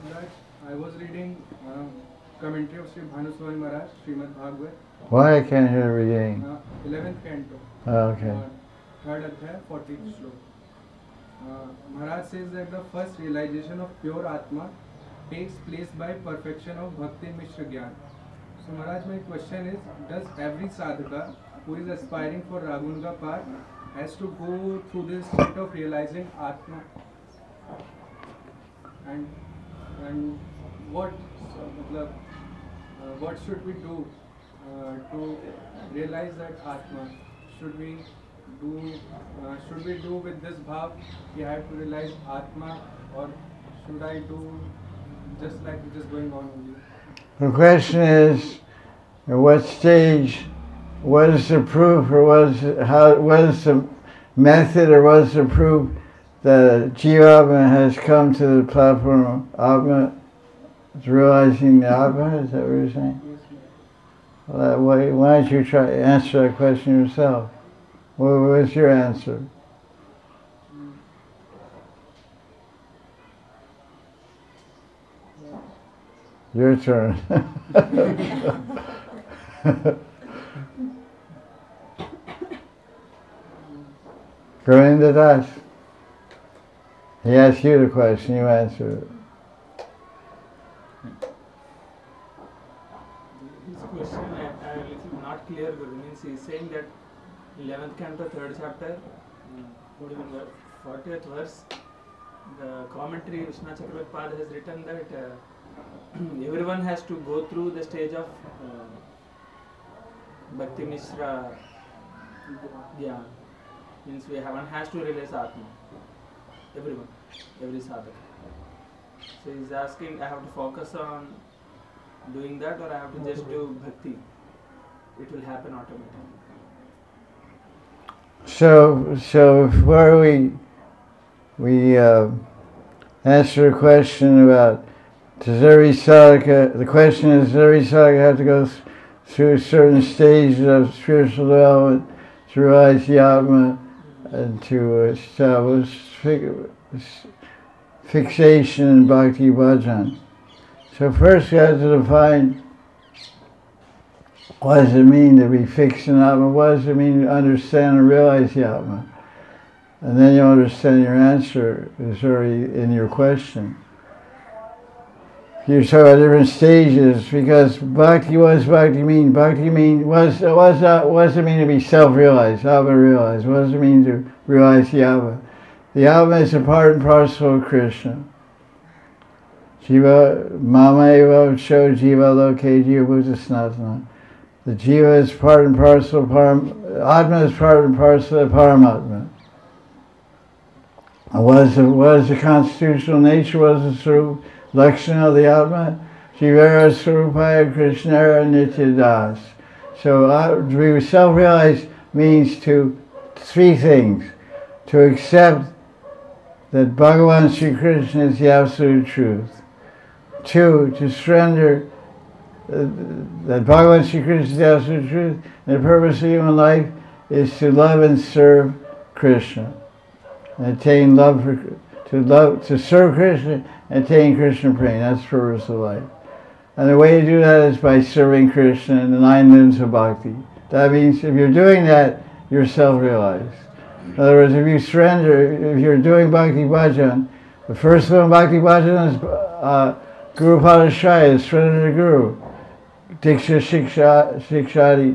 Maharaj, I was reading commentary of Sri Bhanuswami Maharaj, Srimad Bhagavad, Why I can't hear the reading? 11th canto, Okay. 3rd adhyaya, 40th slok. Maharaj says that the first realization of pure Atma takes place by perfection of Bhakti Mishra Gyan. So Maharaj, my question is, does every sadhaka who is aspiring for Ragunuga path has to go through this state of realizing Atma? And what what should we do to realize that Atma? Should we do with this bhav we have to realize Atma, or should I do just like it is going on only? The question is, at what stage, what is the proof, or what is the method, or what is the proof that Jivatma has come to the platform of Atma, realizing the Atma? Is that what you're saying? Yes, Well, why don't you try to answer that question yourself? What was your answer? Your turn. Govinda Das. He asked you the question, you answered it. His question I little not clear, Guru. Means he is saying that 11th canto, 3rd chapter, 40th verse, the commentary Vishnu Chakravarti has written that everyone has to go through the stage of Bhakti Mishra Dhyan. Means one has to realize Atma. Everyone, every sadhaka. So he's asking, I have to focus on doing that, or I have to just do bhakti? It will happen automatically. So before we answer a question about does every sadhaka, the question is, does every sadhaka have to go through certain stages of spiritual development to realize the Atma and to establish fixation in Bhakti Bhajan? So first we have to define, what does it mean to be fixed in Atma? What does it mean to understand and realize the Atma? And then you'll understand your answer is already in your question. You talk about different stages, because bhakti, what does bhakti mean? Bhakti mean, what does it mean to be self-realized, Atma-realized? What does it mean to realize the Atma? The Atma is a part and parcel of Krishna. Jiva, mama eva cho jiva loke jiva bhuta sanatana. The jiva is part and parcel of Atma is part and parcel of Paramatma. And what is the constitutional nature? What is the Swarup Lakshana of the Atma? Jivara Swarupaya Krishnara Nityadas. So to be self-realized means three things. To accept that Bhagavan Sri Krishna is the absolute truth. 2, to surrender that Bhagavan Sri Krishna is the absolute truth, and the purpose of human life is to love and serve Krishna. And attain love to serve Krishna and attain Krishna prema. That's the purpose of life. And the way to do that is by serving Krishna in the 9 limbs of bhakti. That means if you're doing that, you're self-realized. In other words, if you surrender, if you're doing Bhakti Bhajan, the first one Bhakti Bhajan is Guru Padashaya, is surrender to Guru. Diksha Shikshadi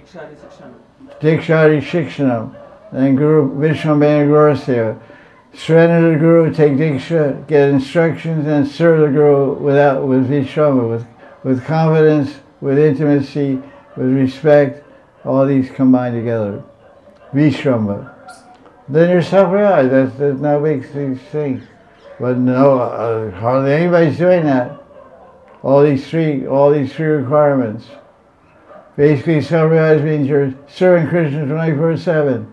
Shikshanam. And Guru Vishwambhena Guruseva. Surrender to the Guru, take Diksha, get instructions, and serve the Guru with Vishwambhena, with confidence, with intimacy, with respect, all these combined together. Vishwambhena. Then you're self-realized. That's no big thing. But no, hardly anybody's doing that. All these three requirements. Basically, self-realized means you're serving Krishna 24/7.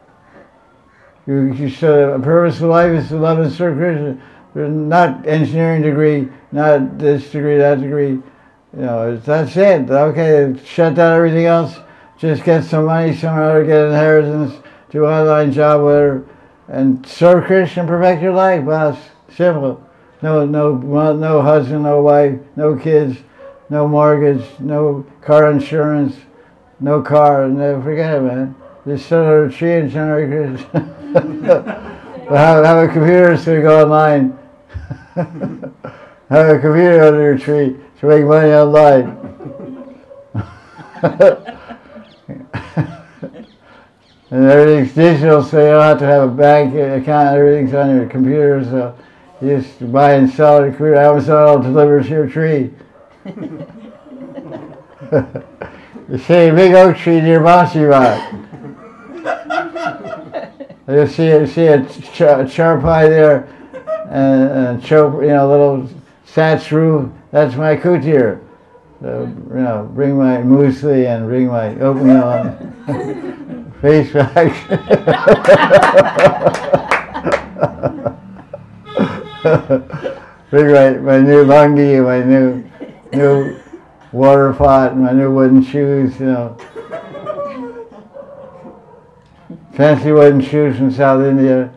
The purpose of life is to love and serve Krishna. There's not engineering degree, not this degree, that degree. That's it. Okay, shut down everything else. Just get some money somewhere, get an inheritance, do an online job, whatever, and serve Krishna and perfect your life. Well, it's simple. no husband, no wife, no kids, no mortgage, no car insurance, no car. No, forget it, man. Just sit under a tree and generate Krishna. have a computer so you go online. Have a computer under your tree to make money online. And everything's digital, so you don't have to have a bank account. Everything's on your computer, so you just buy and sell at a computer. Amazon will deliver to your tree. You see a big oak tree near Basivat. You see a charpai there, and little thatched roof. That's my kutir. Bring my muesli and bring my oatmeal. Face back. Bring my new lungi and my new water pot and my new wooden shoes, Fancy wooden shoes from South India.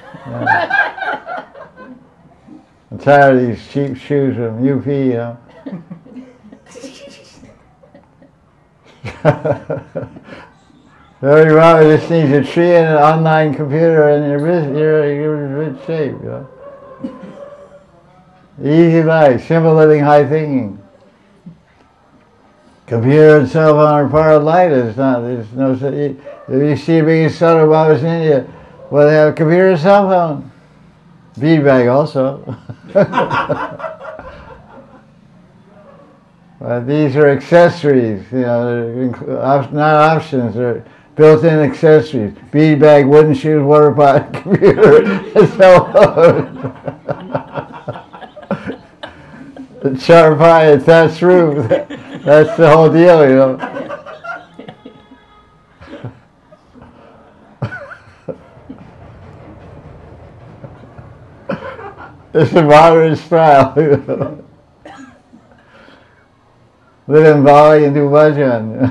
I'm tired of these cheap shoes from UP, Very well, it just needs a tree and an online computer and you're in good shape, Easy life, simple living, high thinking. Computer and cell phone are part of life. There's no, if you see the biggest Sadhu Babas in India, well, they have a computer and cell phone. Bead bag also. These are accessories, they're not options, they're built-in accessories. Bead bag, wooden shoes, water pot, computer, and cell phone. The charpai, thatched roof, that's the whole deal, It's a modern style, Live in Bali and do bhajan.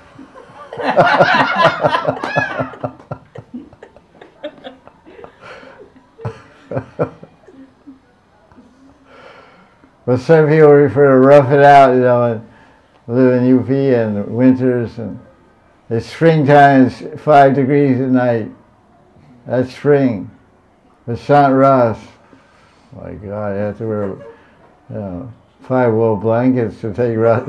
But some people prefer to rough it out, and live in UP and winters, and it's springtime, it's 5 degrees at night. That's spring. Vasant Ras. My God, you have to wear, 5 wool blankets to take have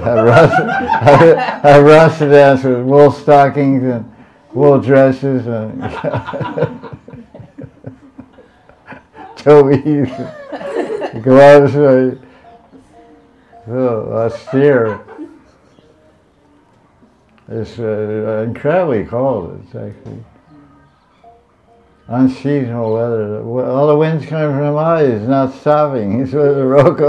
Rasa dance with wool stockings and wool dresses and toes, gloves. Austere. It's incredibly cold. It's actually unseasonal weather. All the wind's coming from Himalayas. It's not stopping. It's with the Roko,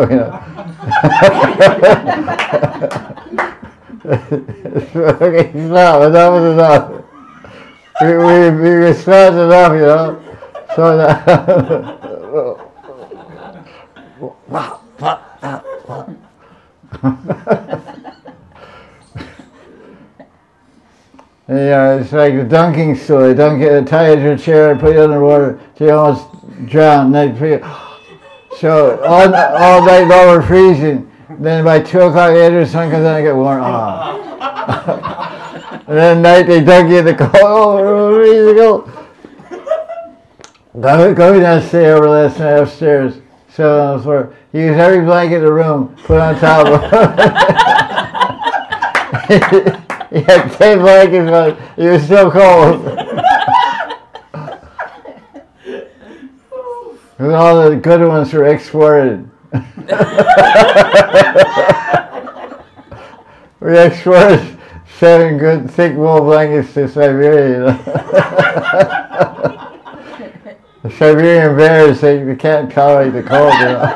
Okay, stop. Enough is enough. We respect enough, So that. It's like a dunking stool. They tie you to a chair and put you underwater till you almost drown. So all night long we're freezing. Then by 2 o'clock later the sun comes out and get warm. And then at night they dunk you in the cold. Oh, freezing cold. Go down and stay over last night upstairs. So on the floor. He used every blanket in the room, put on top of him. He had 10 blankets on. He was so cold. And all the good ones were exported. We exported 7 good thick wool blankets to Siberia. The Siberian bears, they can't tolerate the cold.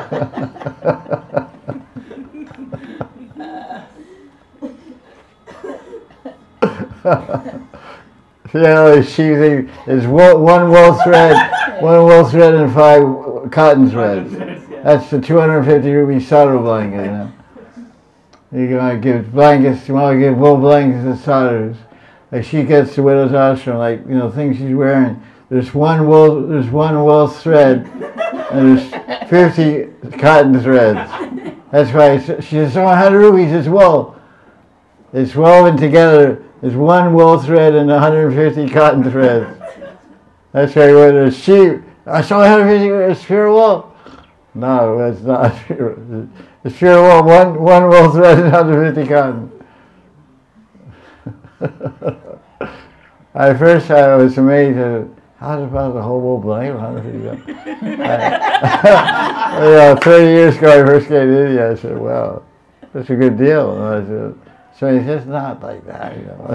There's one wool thread and 5 cotton threads. That's the 250 rupee sadhu blanket. You're going to give blankets. You want to give wool blankets to sadhus. Like she gets the widow's ashram, things she's wearing. There's one wool thread and there's 50 cotton threads. That's why she says, so 100 rupees is wool. It's woven together. It's one wool thread and 150 cotton threads. That's why when there's sheep, I saw 150, it's pure wool. No, it's not pure. It's pure wool, one wool thread and 150 cotton. At first I was amazed at how about the whole wool blanket, 150 cotton. 30 years ago I first came to India, I said, well, that's a good deal. And I said, so it's just not like that, you know.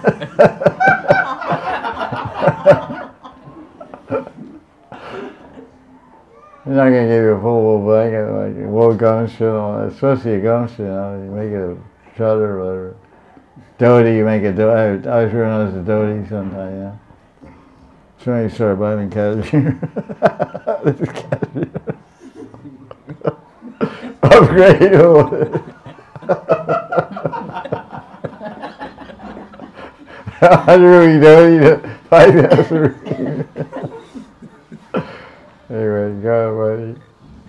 You're not going to give you a full wool blanket, like a wool gumshoe and all that. It's supposed to be a gumshoe, you know. You make it a shutter or whatever. Dhoti, you make a dhoti. I was real known as a dhoti sometime, yeah. So you start buying cashmere. This is cashmere. Upgrade. 100 rupee dhoti to 5,000 rupees. Anyway, go, buddy.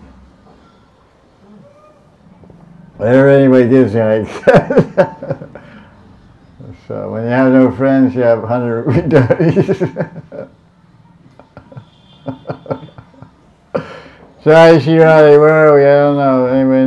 Whatever anybody gives you, so when you have no friends, you have 100 rupee dhotis. Jai Shri Radhe, where are we? I don't know. Anybody